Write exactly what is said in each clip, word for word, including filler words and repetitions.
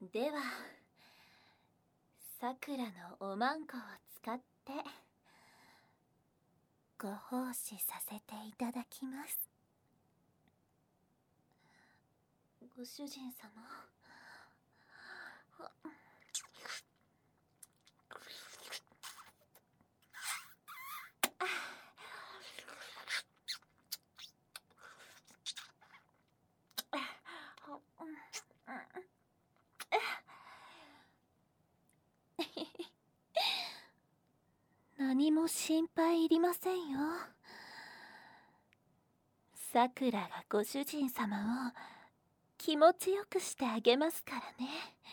ではさくらのおまんこを使ってご奉仕させていただきます。ご主人様。何も心配いりませんよ。さくらがご主人様を気持ちよくしてあげますからね。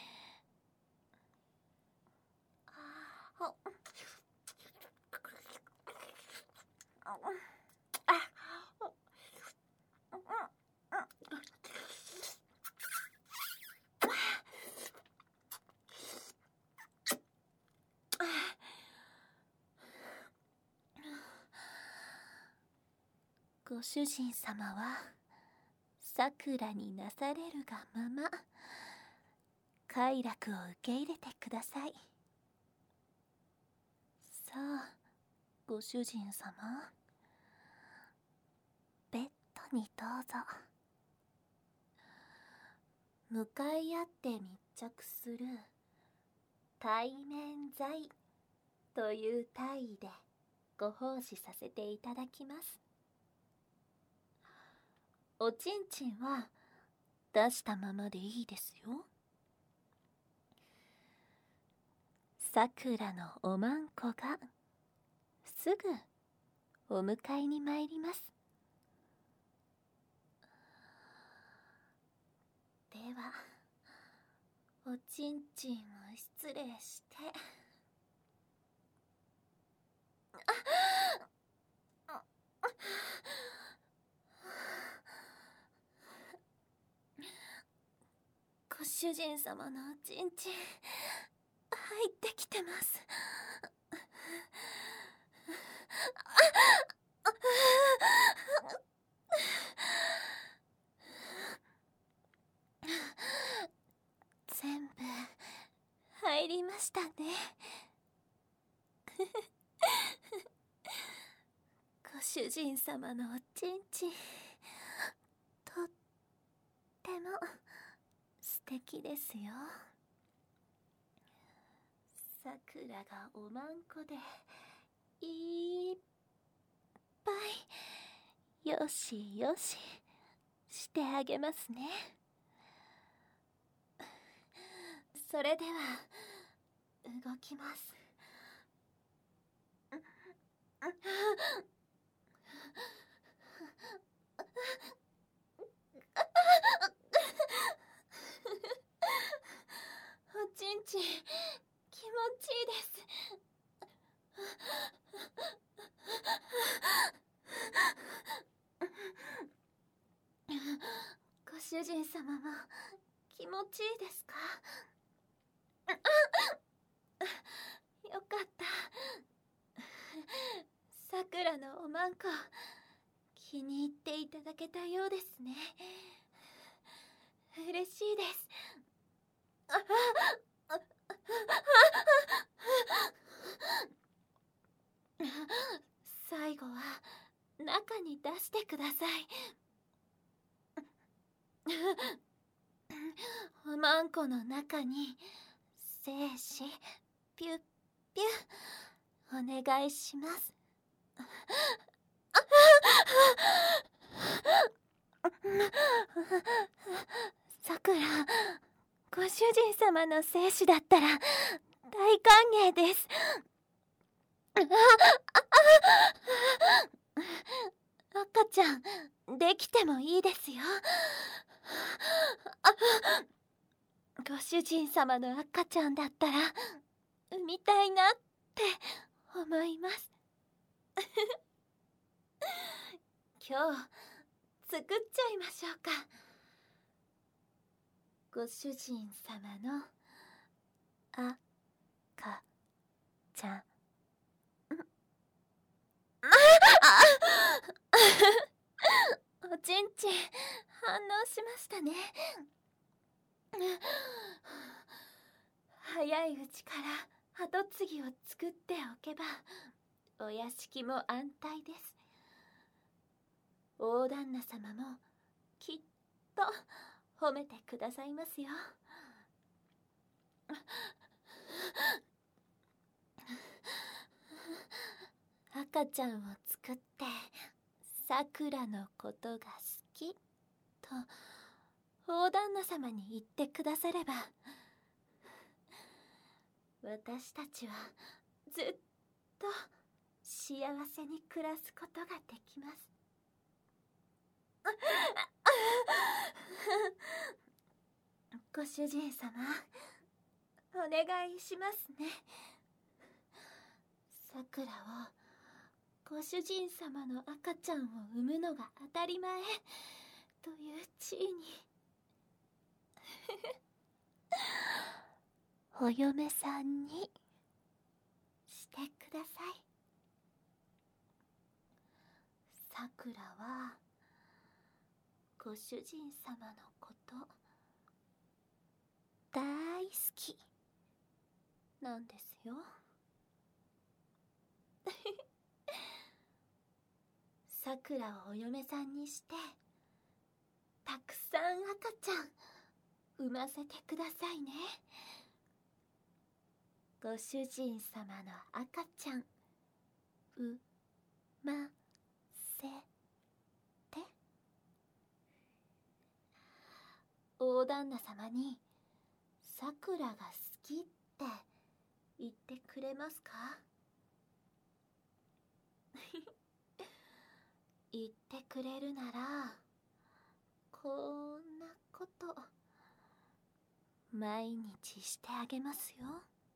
ご主人様はさくらになされるがまま快楽を受け入れてください。さあご主人様、ベッドにどうぞ。向かい合って密着する対面罪という体位でご奉仕させていただきます。おちんちんは出したままでいいですよ。さくらのおまんこがすぐお迎えに参ります。ではおちんちんを失礼して。ご主人様のおちんちん入ってきてます。全部入りましたね。ご主人様のおちんちんとっても素敵ですよ。さくらがおまんこでいっぱいよしよししてあげますね。それでは動きます。おちんちん気持ちいいです。ご主人様も気持ちいいですか？よかった。さくらのおまんこ気に入っていただけたようですね。嬉しいです。最後は中に出してください。おまんこの中に精子ピュッピュッお願いします。さくら、ご主人様の精子だったら大歓迎です。赤ちゃんできてもいいですよ。ご主人様の赤ちゃんだったら産みたいなって思います。今日作っちゃいましょうか。ご主人様の赤ちゃん。おちんちん反応しましたね。 早いうちから跡継ぎを作っておけばお屋敷も安泰です。大旦那様もきっと褒めてくださいますよ。赤ちゃんを作ってさくらのことが好きと大旦那様に言ってくだされば、私たちはずっと幸せに暮らすことができます。ご主人様、お願いしますね。さくらをご主人様の赤ちゃんを産むのが当たり前という地位にお嫁さんにしてください。さくらはご主人様のこと大好きなんですよ。さくらをお嫁さんにしてたくさん赤ちゃん産ませてくださいね。ご主人様の赤ちゃん産ませて。大旦那様にさくらが好きって言ってくれますか？言ってくれるならこんなこと毎日してあげますよ。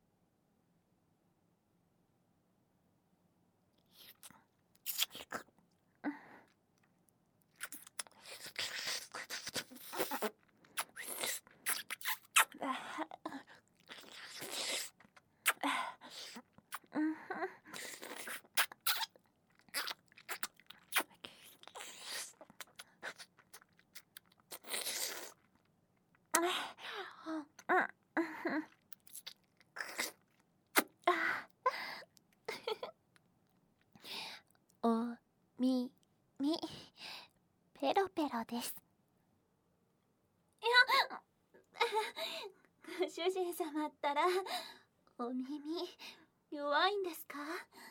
おみみペロペロです。いや、ご主人様ったらお耳弱いんですか？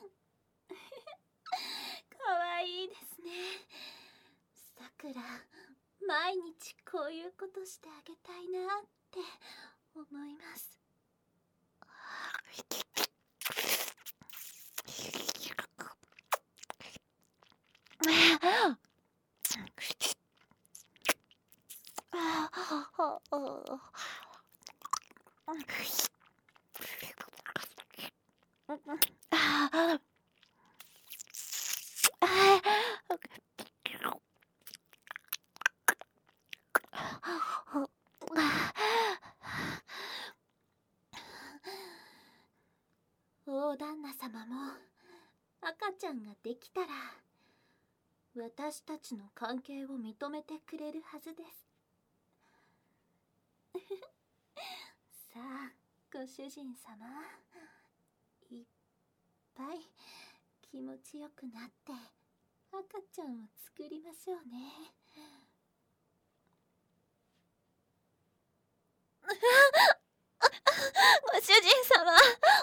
かわいいですね。さくら、毎日こういうことしてあげたいなって思います。大旦那様も赤ちゃんができたら私たちの関係を認めてくれるはずです。さあ、ご主人様、いっぱい気持ちよくなって赤ちゃんを作りましょうね。ご主人様、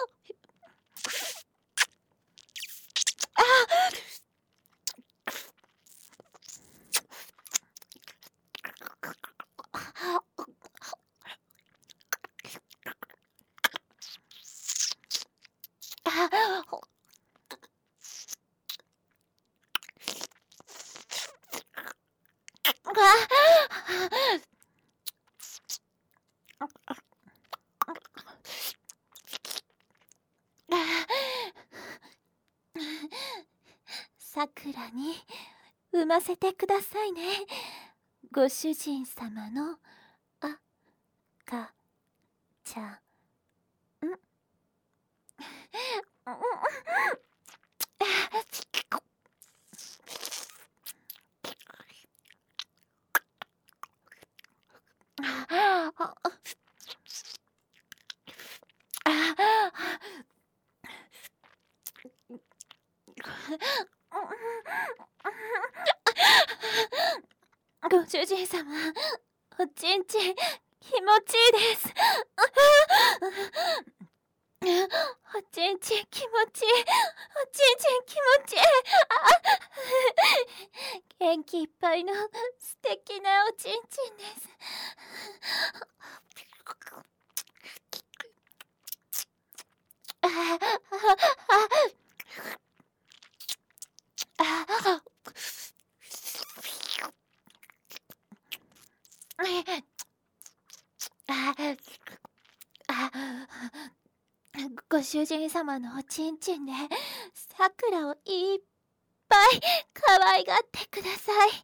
さくらに産ませてくださいね。ご主人様の赤ちゃん。 主人様、おちんちん気持ちいいです。おちんちん気持ちいい。おちんちん気持ちいい。元気いっぱいの素敵なおちんちんです。ああご主人様のおちんちんでさくらをいっぱい可愛がってください。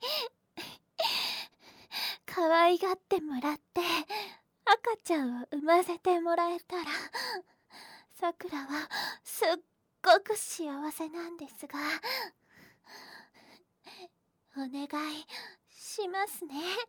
可愛がってもらって赤ちゃんを産ませてもらえたら、さくらはすっごく幸せなんですが、お願いしますね。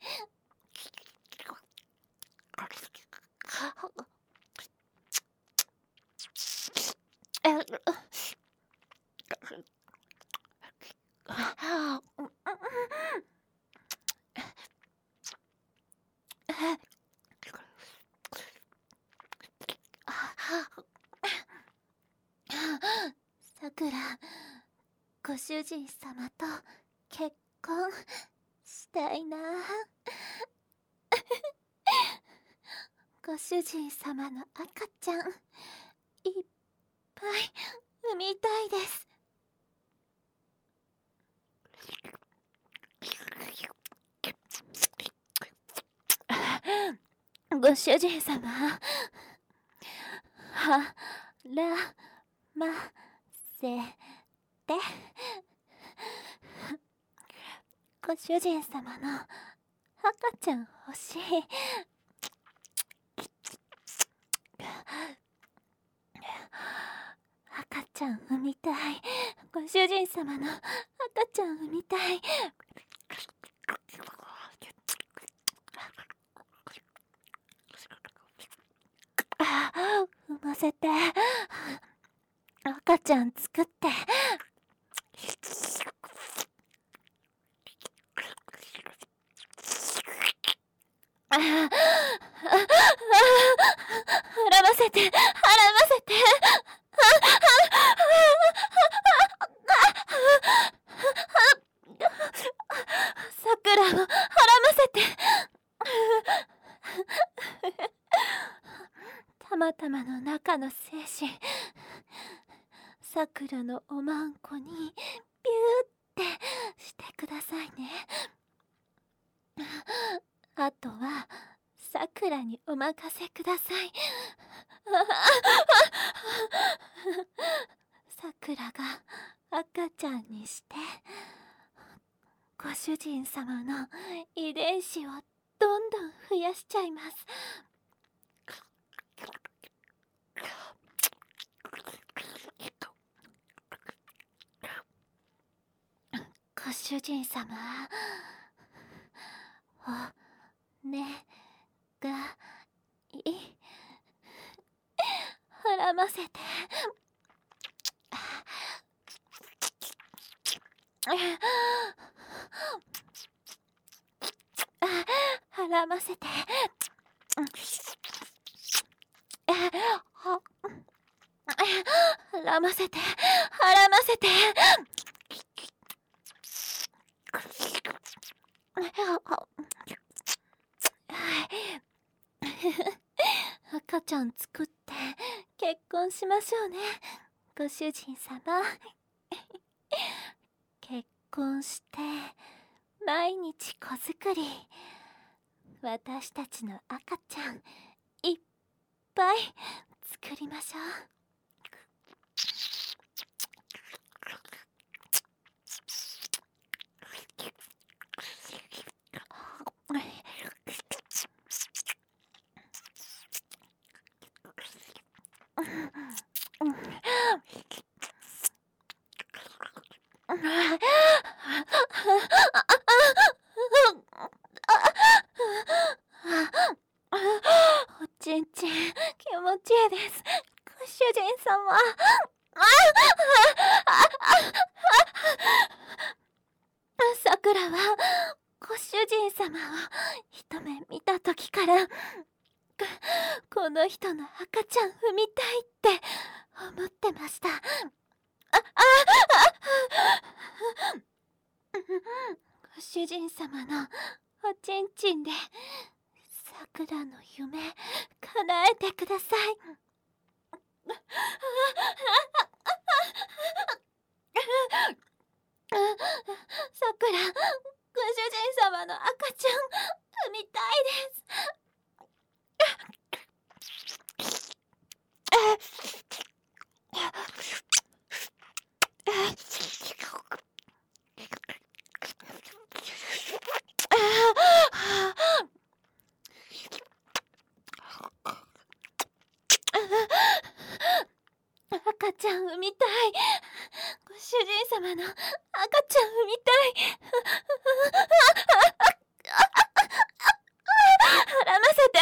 さくら、ご主人様と結婚したいな。ご主人様の赤ちゃんいっぱい産みたいです。ご主人様、はらませて。ご主人様の赤ちゃん欲しい。赤ちゃん産みたい。ご主人様の赤ちゃん産みたい。産ませて。赤ちゃん作って。ああ、払わせて、払わせて。さくらを払わせて。たまたまの中の精子、さくらのおまんこにビューってしてくださいね。あとはさくらにお任せください。さくらが赤ちゃんにして、ご主人様の遺伝子をどんどん増やしちゃいます。ご主人様、おねがい、払わせて。払わせて。払わせて。払わせて。赤ちゃん作って結婚しましょうね、ご主人様。結婚して毎日子作り、私たちの赤ちゃんいっぱい作りましょう。おちんちん気持ちいいです、ご主人様。さくらはご主人様一目見た時からこの人の赤ちゃん産みたいって思ってました。あああご主人様のおちんちんでさくらの夢叶えてください。さくら、ご主人様の赤ちゃん産みたいです。赤ちゃん産みたい。ご主人様の赤ちゃん産みたい。孕ませて。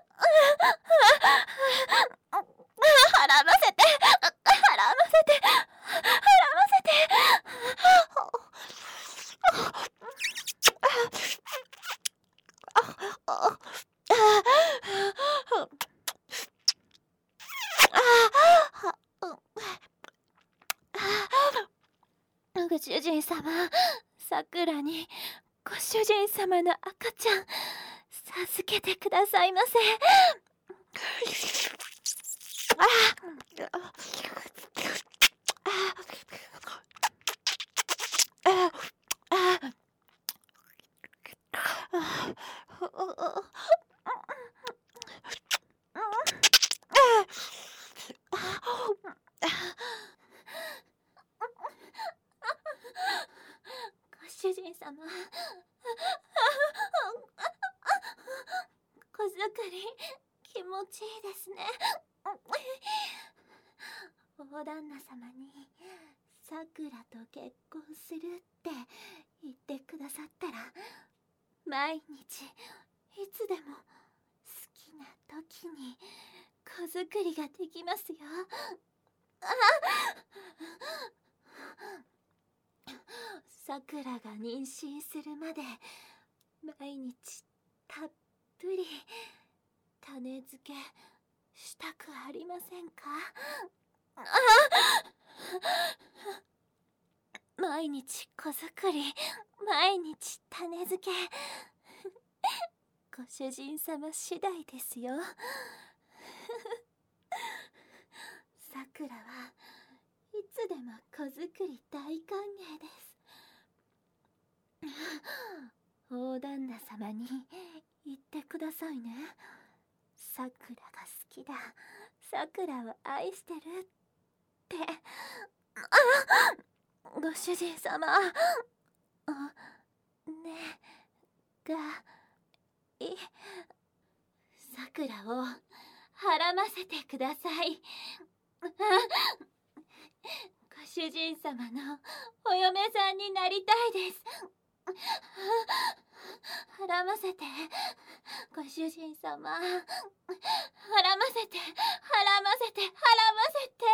孕ませて。孕ませて。孕ませて。ご主人様、さくらにご主人様の赤ちゃん授けてくださいませ。ご主人様、子作り気持ちいいですね。大旦那様にさくらと結婚するって言ってくださったら、毎日いつでも好きな時に子作りができますよ。さくらが妊娠するまで毎日たっぷり種付けしたくありませんか？毎日子作り、毎日種付けご主人様次第ですよ。さくらはいつでも子作り大歓迎です。大旦那様に言ってくださいね。さくらが好きだ、さくらを愛してるって。ご主人様、おねがい、さくらをはらませてください。ご主人様のお嫁さんになりたいです。はらませて、ご主人様。はらませて、はらませて、はらませて。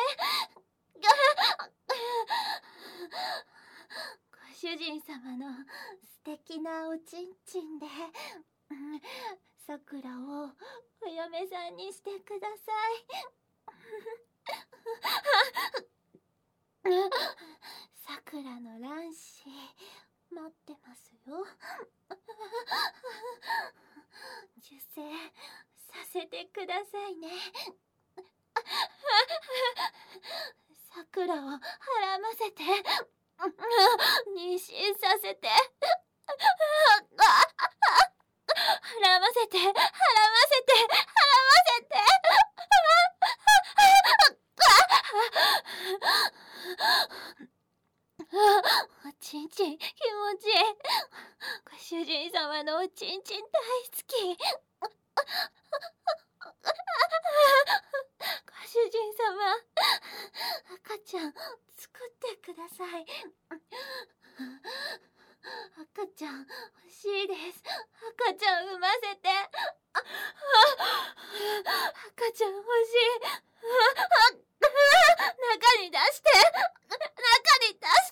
ご主人様の素敵なおちんちんでさくらをお嫁さんにしてください。さくらの卵子待ってますよ。受精させてくださいね。さくらをはらませて、妊娠させて、はらませて、はらませて、はらませて。おちんちん気持ちいい。ご主人様のおちんちん大好き。ご主人様、赤ちゃん作ってください。赤ちゃん欲しいです。赤ちゃん産ませて。赤ちゃん欲しい。中に出して。中に出して。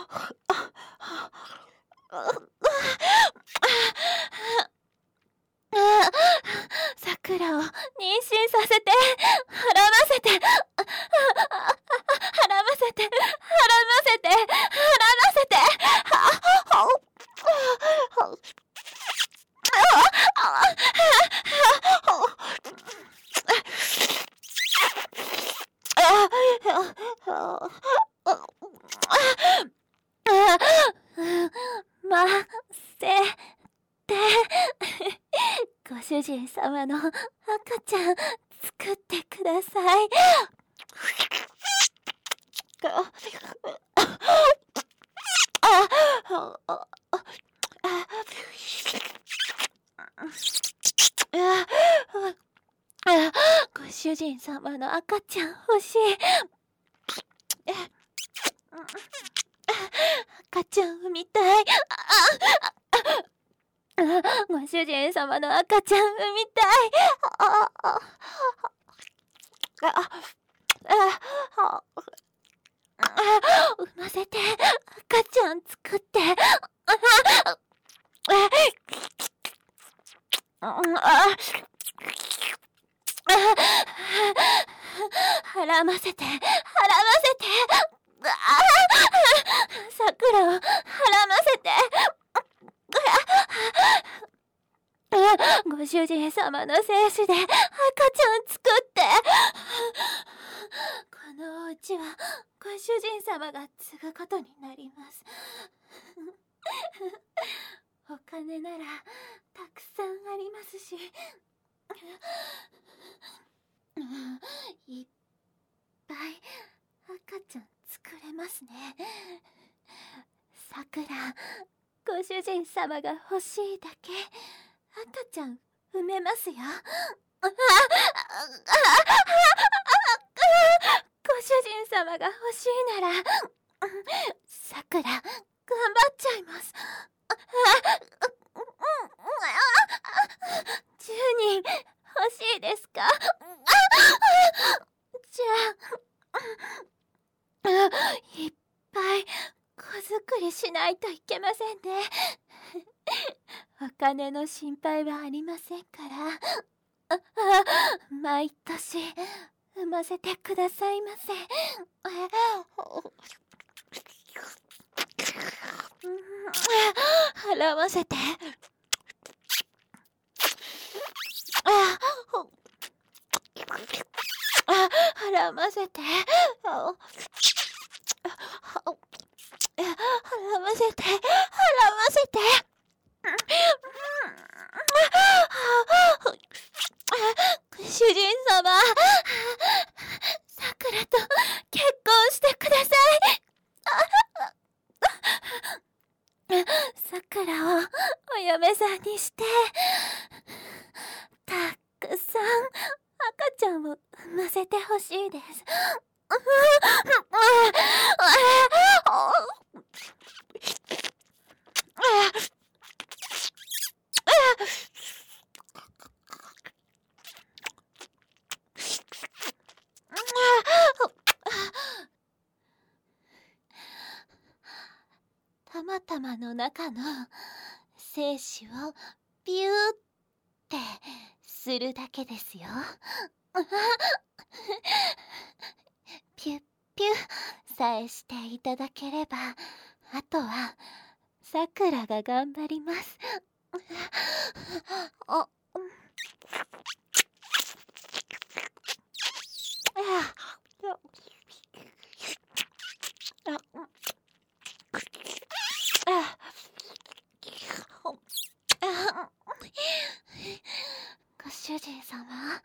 さくらを妊娠させて、はらませて、はらませて、はらませて、はらませて、ませて、ご主人様の赤ちゃん作ってください。ご主人様の赤ちゃん欲しい。赤ちゃん産みたい。ご主人様の赤ちゃん産みたい。産ませて、赤ちゃん作って。はらませて、はらませて。さくらをはらませて。ご主人様の精子で赤ちゃん作って。このお家はご主人様が継ぐことになります。お金ならたくさんありますし、いっぱい赤ちゃん作れますね。さくら、ご主人様が欲しいだけ赤ちゃん産めますよ。ご主人様が欲しいなら、さくら、頑張っちゃいます。じゅうにん欲しいですか？じゃあ、いっぱい子作りしないといけませんね。お金の心配はありませんから、毎年産ませてくださいませ。はらませて。はらませて。はらませて。はらませて。ご主人様、さくらと結婚してください。さくらをお嫁さんにして、たくさん赤ちゃんを産ませてほしいです。たまたまの中の精子をピューってするだけですよ。ピュッピュさえしていただければ、あとはさくらが頑張ります。あ、ご主人様、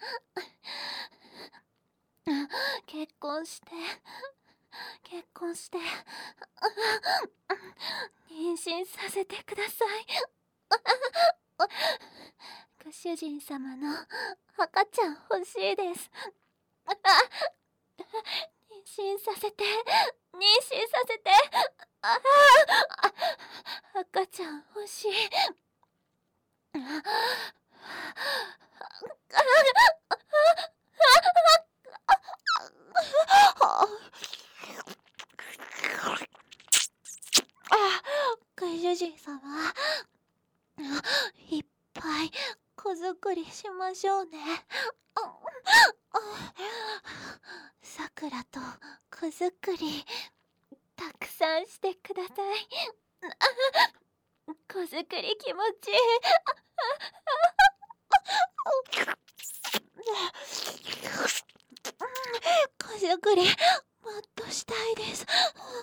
結婚して結婚して妊娠させてください。ご主人様の赤ちゃん欲しいです。妊娠させて、妊娠させて、赤ちゃん欲しい。 ご主人様、いっぱい子作りしましょうね。さくらと子作りたくさんしてください。子作り気持ちいい。子作りもっとしたいです。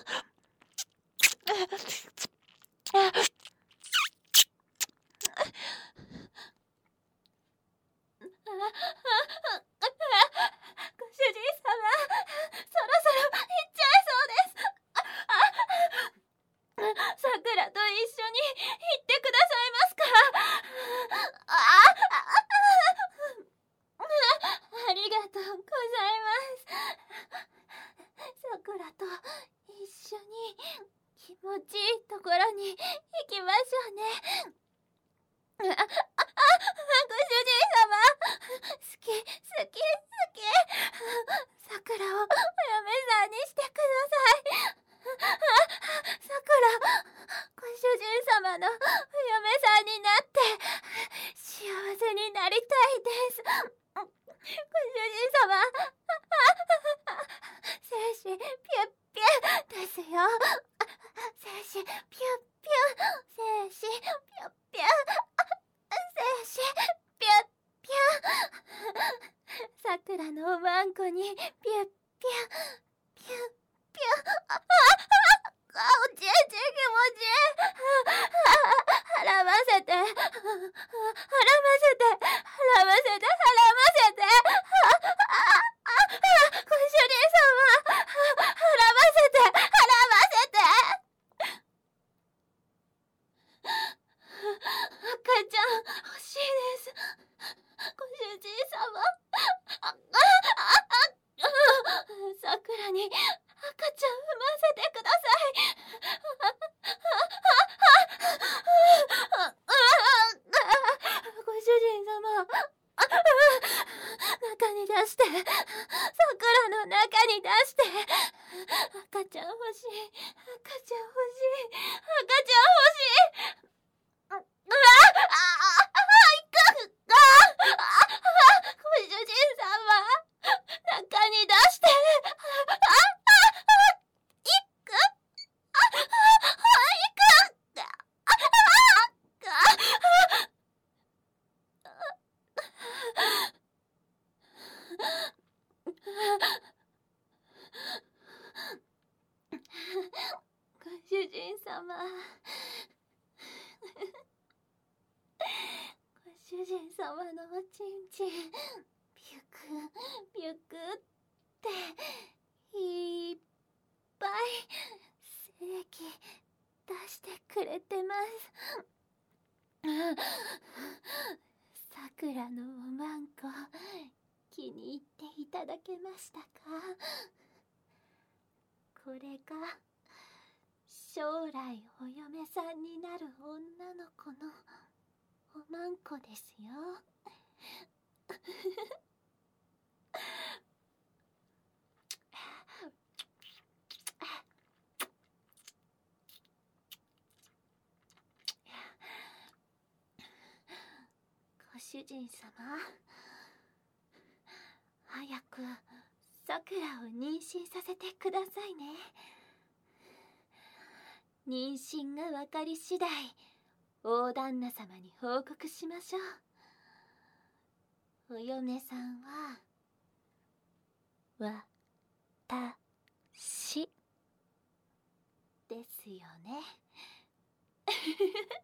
ご主人様、そろそろ行っちゃいそうです。さくらと一緒に行ってくださいますか？あありがとうございます。さくらと一緒に気持ちいいところに行きましょうね。あ、あ、あ、ご主人様、好き、好き、好き。さくらをお嫁さんにしてください。さくら、ご主人様のお嫁さんになって幸せになりたいです。ご主人様、精子ピュッピュですよ。精子ピュッピュ、精子ピュッピュ、精子ピュッピュ。さくらのおまんこにピュッピュピュッピュ。あ、あ、あ、おちえちえ気持ちいい。払わせて、払わせて、払わせて、払わせて。ご主人様、払わせて、払わせて。赤ちゃん欲しいです。ご主人様。あ、あ、あ、さくらに赤ちゃん産ませてください。ご主人様、中に出して、さくらの中に出して。赤ちゃん欲しい、赤ちゃん欲しい、赤ちゃん欲しい。ああ、ああ、いくああ、ご主人様、中に出して。ああ、いくああ、いくあご主人様、ご主人様のおちんちんピュクピュクっていっぱい精液出してくれてます。さくらのおまんこ気に入っていただけましたか？これが将来お嫁さんになる女の子のおまんこですよ。ご主人様、早くさくらを妊娠させてくださいね。妊娠が分かり次第、大旦那様に報告しましょう。お嫁さんはわたしですよね。